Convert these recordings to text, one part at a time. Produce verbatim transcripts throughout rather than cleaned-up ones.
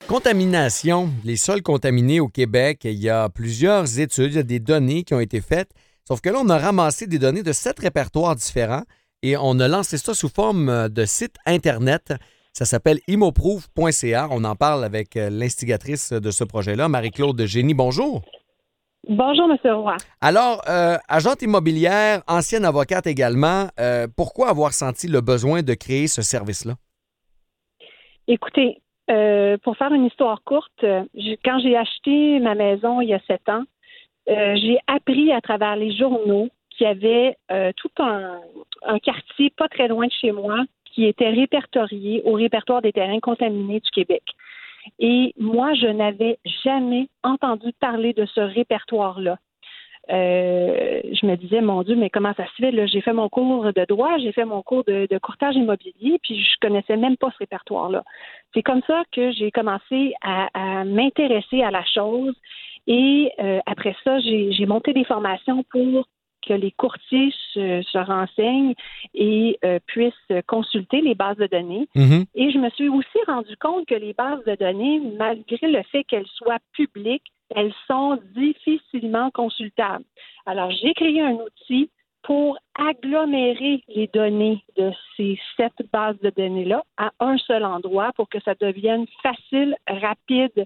Contamination, les sols contaminés au Québec, il y a plusieurs études, il y a des données qui ont été faites, sauf que là, on a ramassé des données de sept répertoires différents et on a lancé ça sous forme de site Internet. Ça s'appelle imoprove point c a. On en parle avec l'instigatrice de ce projet-là, Marie-Claude Génie. Bonjour. Bonjour, M. Roy. Alors, euh, agente immobilière, ancienne avocate également, euh, pourquoi avoir senti le besoin de créer ce service-là? Écoutez, euh, pour faire une histoire courte, euh, j'ai- quand j'ai acheté ma maison il y a sept ans, euh, j'ai appris à travers les journaux qu'il y avait euh, tout un, un quartier pas très loin de chez moi qui était répertorié au répertoire des terrains contaminés du Québec. Et moi, je n'avais jamais entendu parler de ce répertoire-là. Euh, je me disais, mon Dieu, mais comment ça se fait? Là? J'ai fait mon cours de droit, j'ai fait mon cours de, de courtage immobilier, puis je connaissais même pas ce répertoire-là. C'est comme ça que j'ai commencé à, à m'intéresser à la chose. Et euh, après ça, j'ai, j'ai monté des formations pour que les courtiers se, se renseignent et euh, puissent consulter les bases de données. Mhm. Et je me suis aussi rendu compte que les bases de données, malgré le fait qu'elles soient publiques, elles sont difficilement consultables. Alors, j'ai créé un outil pour agglomérer les données de ces sept bases de données-là à un seul endroit pour que ça devienne facile, rapide,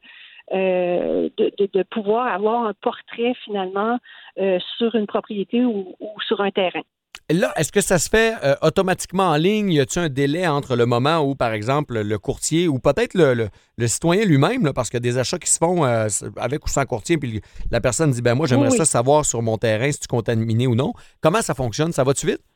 euh, de, de, de pouvoir avoir un portrait finalement euh, sur une propriété ou, ou sur un terrain. Là, est-ce que ça se fait euh, automatiquement en ligne? Y a-t-il un délai entre le moment où, par exemple, le courtier ou peut-être le, le- le citoyen lui-même, là, parce qu'il y a des achats qui se font euh, avec ou sans courtier, puis la personne dit, ben moi, Oui, j'aimerais ça oui. savoir sur mon terrain si tu es contaminé ou non. Comment ça fonctionne? Ça va-tu vite?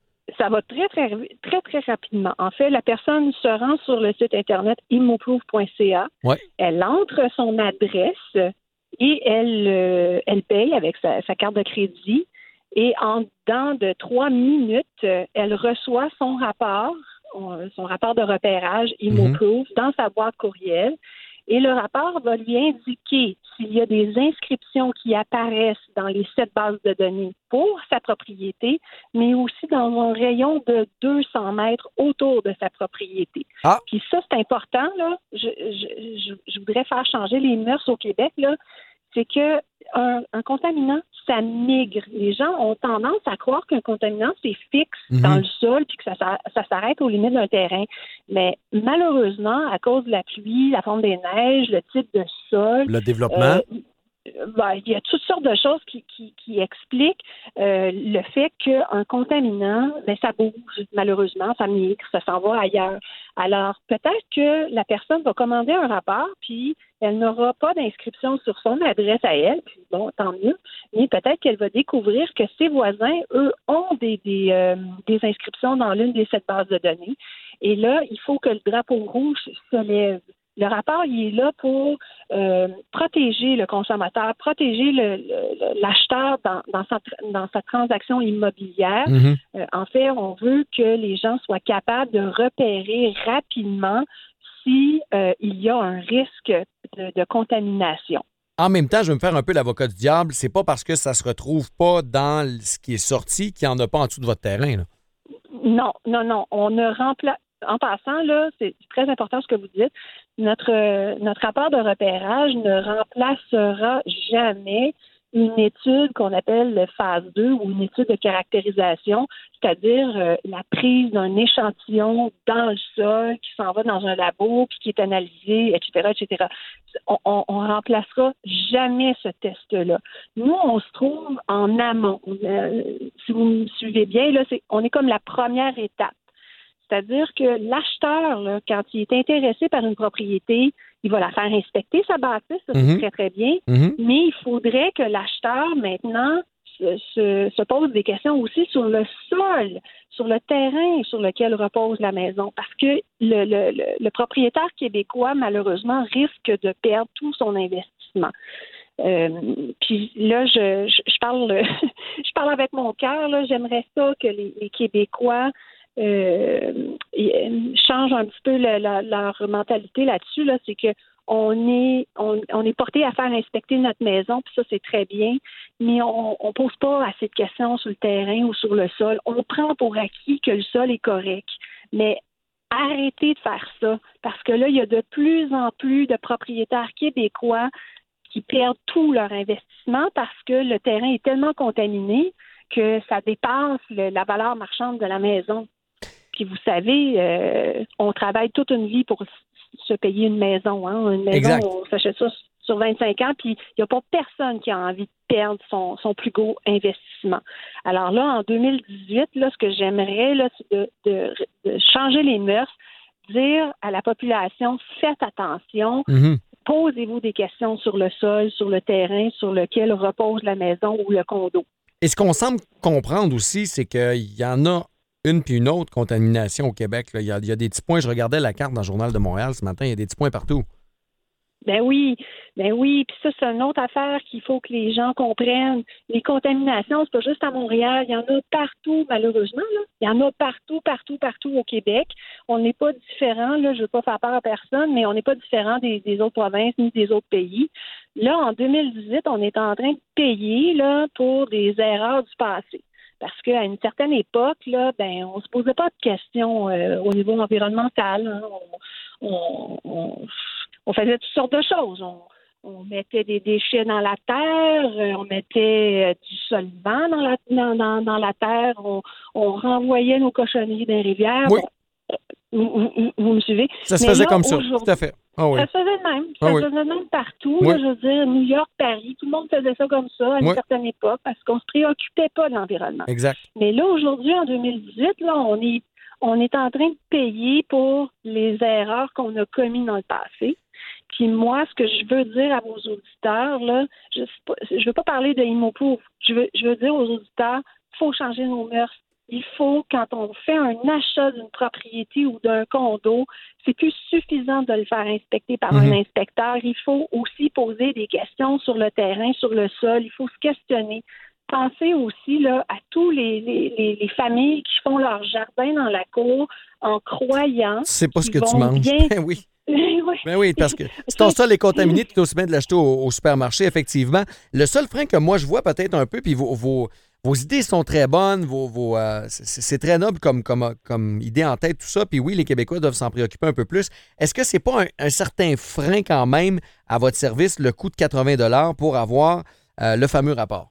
Ça va très, très, très, très rapidement. En fait, la personne se rend sur le site Internet imoprove point c a. Oui. Elle entre son adresse et elle, euh, elle paye avec sa, sa carte de crédit. Et en dedans de trois minutes, euh, elle reçoit son rapport, euh, son rapport de repérage Imoprove dans sa boîte courriel. Et le rapport va lui indiquer s'il y a des inscriptions qui apparaissent dans les sept bases de données pour sa propriété, mais aussi dans un rayon de deux cents mètres autour de sa propriété. Ah, Puis ça, c'est important, là. Je, je, je, je voudrais faire changer les mœurs au Québec, là. C'est que un, un contaminant, ça migre. Les gens ont tendance à croire qu'un contaminant, c'est fixe dans mhm. le sol puis que ça, s'a- ça s'arrête aux limites d'un terrain. Mais malheureusement, à cause de la pluie, la fonte des neiges, le type de sol, Le développement. euh, ben, il y a toutes sortes de choses qui, qui, qui expliquent euh, le fait qu'un contaminant, ben, ça bouge, malheureusement, ça migre, ça s'en va ailleurs. Alors, peut-être que la personne va commander un rapport, puis elle n'aura pas d'inscription sur son adresse à elle, puis bon, tant mieux, mais peut-être qu'elle va découvrir que ses voisins, eux, ont des, des, euh, des inscriptions dans l'une des sept bases de données. Et là, il faut que le drapeau rouge se lève. Le rapport, il est là pour euh, protéger le consommateur, protéger le, le- l'acheteur dans, dans, sa, dans sa transaction immobilière. Mhm. Euh, en fait, on veut que les gens soient capables de repérer rapidement si euh, il y a un risque de, de contamination. En même temps, je vais me faire un peu l'avocat du diable. C'est pas parce que ça se retrouve pas dans ce qui est sorti qu'il n'y en a pas en dessous de votre terrain, là. Non, non, non. On ne remplace. En passant, là, c'est très important ce que vous dites. Notre, euh, notre rapport de repérage ne remplacera jamais une étude qu'on appelle le phase deux ou une étude de caractérisation, c'est-à-dire euh, la prise d'un échantillon dans le sol qui s'en va dans un labo puis qui est analysé, et cetera, et cetera. On, on, on remplacera jamais ce test-là. Nous, on se trouve en amont. Euh, si vous me suivez bien, là, c'est, on est comme la première étape. C'est-à-dire que l'acheteur, là, quand il est intéressé par une propriété, il va la faire inspecter, sa bâtisse, ça c'est Mhm. très, très bien, Mhm. mais il faudrait que l'acheteur, maintenant, se, se, se pose des questions aussi sur le sol, sur le terrain sur lequel repose la maison, parce que le, le, le, le propriétaire québécois, malheureusement, risque de perdre tout son investissement. Euh, puis là, je, je, je parle je parle avec mon cœur, là, j'aimerais ça que les, les Québécois euh, changent un petit peu le- la- leur mentalité là-dessus. Là, c'est que on est on, on est porté à faire inspecter notre maison, puis ça c'est très bien, mais on on pose pas assez de questions sur le terrain ou sur le sol. On prend pour acquis que le sol est correct, mais arrêtez de faire ça. Parce que là, il y a de plus en plus de propriétaires québécois qui perdent tout leur investissement parce que le terrain est tellement contaminé que ça dépasse le, la valeur marchande de la maison. Puis vous savez, euh, on travaille toute une vie pour se payer une maison. Hein? Une maison, Exact. on s'achète ça sur vingt-cinq ans, puis il n'y a pas personne qui a envie de perdre son, son plus gros investissement. Alors là, en deux mille dix-huit, là, ce que j'aimerais, là, c'est de, de, de changer les mœurs, dire à la population, faites attention, Mm-hmm. posez-vous des questions sur le sol, sur le terrain sur lequel repose la maison ou le condo. Et ce qu'on semble comprendre aussi, c'est qu'il y en a une puis une autre contamination au Québec. Là. Il, y a, il y a des petits points. Je regardais la carte dans le Journal de Montréal ce matin. Il y a des petits points partout. Ben oui, ben oui. Puis ça, c'est une autre affaire qu'il faut que les gens comprennent. Les contaminations, c'est pas juste à Montréal. Il y en a partout, malheureusement. Là. Il y en a partout, partout, partout au Québec. On n'est pas différent. Là, je ne veux pas faire peur à personne, mais on n'est pas différent des, des autres provinces ni des autres pays. Là, en deux mille dix-huit, on est en train de payer là, pour des erreurs du passé. Parce qu'à une certaine époque, là, ben, on se posait pas de questions euh, au niveau environnemental. Hein. On, on, on, on faisait toutes sortes de choses. On, on mettait des déchets dans la terre, euh, on mettait euh, du solvant dans la, dans, dans, dans la terre, on, on renvoyait nos cochonneries dans les rivières. Oui. Bon, vous, vous, vous me suivez? Ça se Mais faisait là, comme ça, tout à fait. Ah oui. Ça se faisait de même. Ça Ah se oui. faisait de même partout. Oui. Là, je veux dire, New York, Paris, tout le monde faisait ça comme ça à une Oui. certaine époque parce qu'on se préoccupait pas de l'environnement. Exact. Mais là, aujourd'hui, en deux mille dix-huit, là, on est, on est en train de payer pour les erreurs qu'on a commises dans le passé. Puis moi, ce que je veux dire à vos auditeurs, là, je ne veux pas parler de ImoPouf. Je veux, je veux dire aux auditeurs, il faut changer nos mœurs. Il faut, quand on fait un achat d'une propriété ou d'un condo, c'est plus suffisant de le faire inspecter par Mm-hmm. un inspecteur. Il faut aussi poser des questions sur le terrain, sur le sol. Il faut se questionner. Pensez aussi là, à tous les, les, les, les familles qui font leur jardin dans la cour en croyant C'est pas ce que qu'ils tu vont manges. bien... Ben oui. Oui. Ben oui, parce que si ton sol est contaminé, tu es aussi bien de l'acheter au, au supermarché, effectivement. Le seul frein que moi, je vois peut-être un peu, puis vos, vos, vos idées sont très bonnes, vos, vos, euh, c'est, c'est très noble comme, comme, comme idée en tête, tout ça. Puis oui, les Québécois doivent s'en préoccuper un peu plus. Est-ce que c'est pas un, un certain frein quand même à votre service, le coût de quatre-vingts dollars pour avoir euh, le fameux rapport?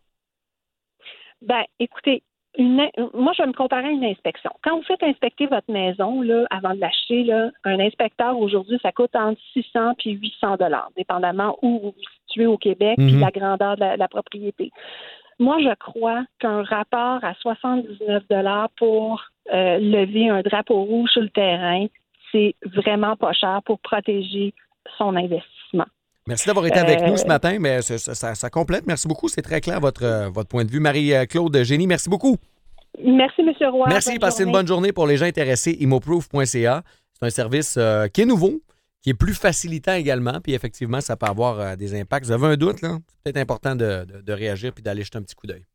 Ben, écoutez, Une, moi, je vais me comparer à une inspection. Quand vous faites inspecter votre maison, là, avant de l'acheter, là, un inspecteur, aujourd'hui, ça coûte entre six cents et huit cents dollars, dépendamment où vous vous situez au Québec Mm-hmm. puis la grandeur de la, de la propriété. Moi, je crois qu'un rapport à soixante-dix-neuf dollars pour euh, lever un drapeau rouge sur le terrain, c'est vraiment pas cher pour protéger son investissement. Merci d'avoir été avec Euh, nous ce matin, mais ça, ça, ça- ça complète. Merci beaucoup. C'est très clair, votre, euh, votre point de vue. Marie-Claude Génie, merci beaucoup. Merci, M. Roy. Merci, Bonne passez une journée. bonne journée pour les gens intéressés. Imoproof point c a. C'est un service euh, qui est nouveau, qui est plus facilitant également, puis effectivement, ça peut avoir euh, des impacts. Vous avez un doute, là? C'est peut-être important de, de, de réagir puis d'aller jeter un petit coup d'œil.